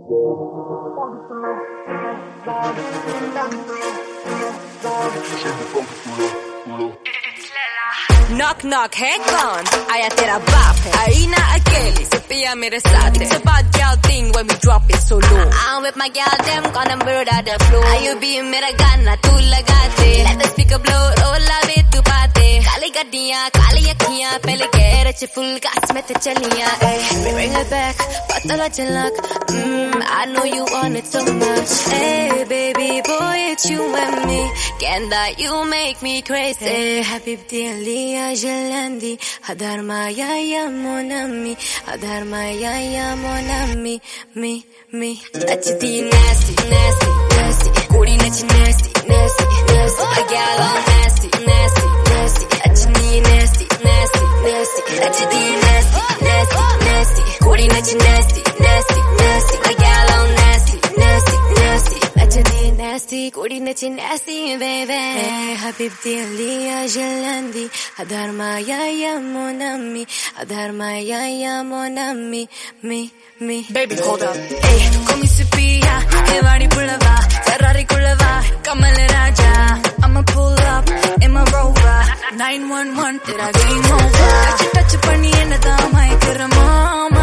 Knock knock है कौन आया तेरा बाप है आई ना अकेली से पिया मेरे साथ है It's a bad girl thing when we drop it so low I'm with my girl them gonna murder the flow I be मेरा गाना तू लगा दे Let the speaker blow रोला वे तू पाते काली गड्डियाँ काली अखियाँ पहले गैरेज फुल गास में ते चलियाँ Bring it back पता चलक I know you want it so much Hey baby boy it's you and me Can that you make me crazy Habibti Aliya Jalandi Hadar Maya ya mon ami Hadar Maya ya mon ami Me Achdi nasty nasty nasty Kudi nachi nasty nasty nasty A gal all nasty nasty nasty Achdi nasty nasty nasty Achdi nasty nasty nasty Kudi nachi nasty nasty nasty A gal all nasty nasty nasty Achdi nasty Kudi nachi nasty baby Habibti Aliya Jalandi Hadar Maya ya mon ami Hadar Maya ya mon ami me Baby hold up hey come Sophia hey Vani Pulava Ferrari Kulava Kamal Raja I'ma pull up in my Rover 911 tera game over touch panni enna mai kar mama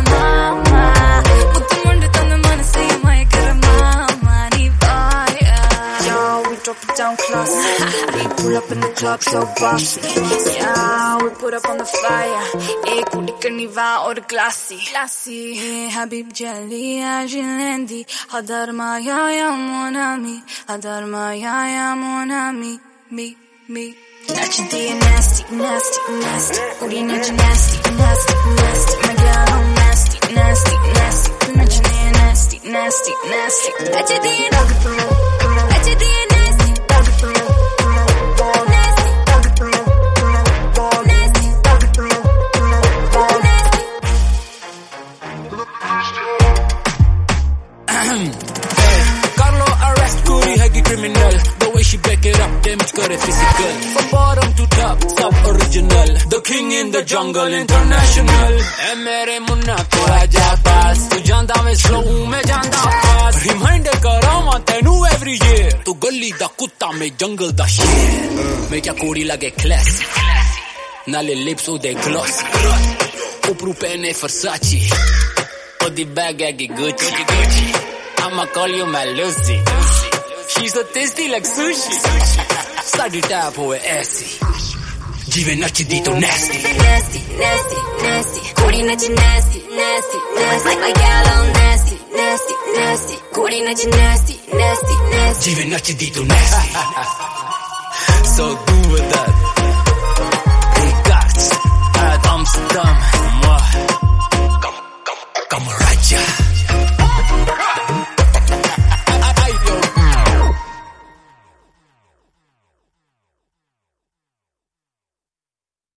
muttu mundu thandu manase mai kar mama ni vaya yo we drop it down class we pull up in the club so bossy yeah we put up on the fire hey kudikani va or glassy hey Habib Jaliya Jalandi Hadar Maya ya mon ami Hadar Maya ya mon ami me Nachdi nasty nasty nasty Kudi nachi nasty nasty nasty My girl all nasty nasty nasty Nachdi nasty nasty nasty Nachdi nasty nasty Carlo arrest Kuri hagi criminal The way she back it up damage करे physical From bottom to top सब original The king in the jungle international ऐ मेरे मुन्ना तो आजा पास तू जांदा मैं slow मैं जांदा fast Reminder करावां तेनू every year तू गली दा कुत्ता मैं jungle दा शेर मैं क्या कोड़ी लगे classy नाले lips उदे glossy उपरू पहने Versace ओदी bag है Gucci I'ma call you my Lucy She's so tasty like sushi Study tap hoye aisi Jive nachdi to nasty Nasty, nasty, nasty Kudi nachi nasty, nasty, nasty Like my gal all nasty, nasty, nasty Kudi nachi nasty, nasty, nasty Jive nachdi to nasty So do with that Regards at Amsterdam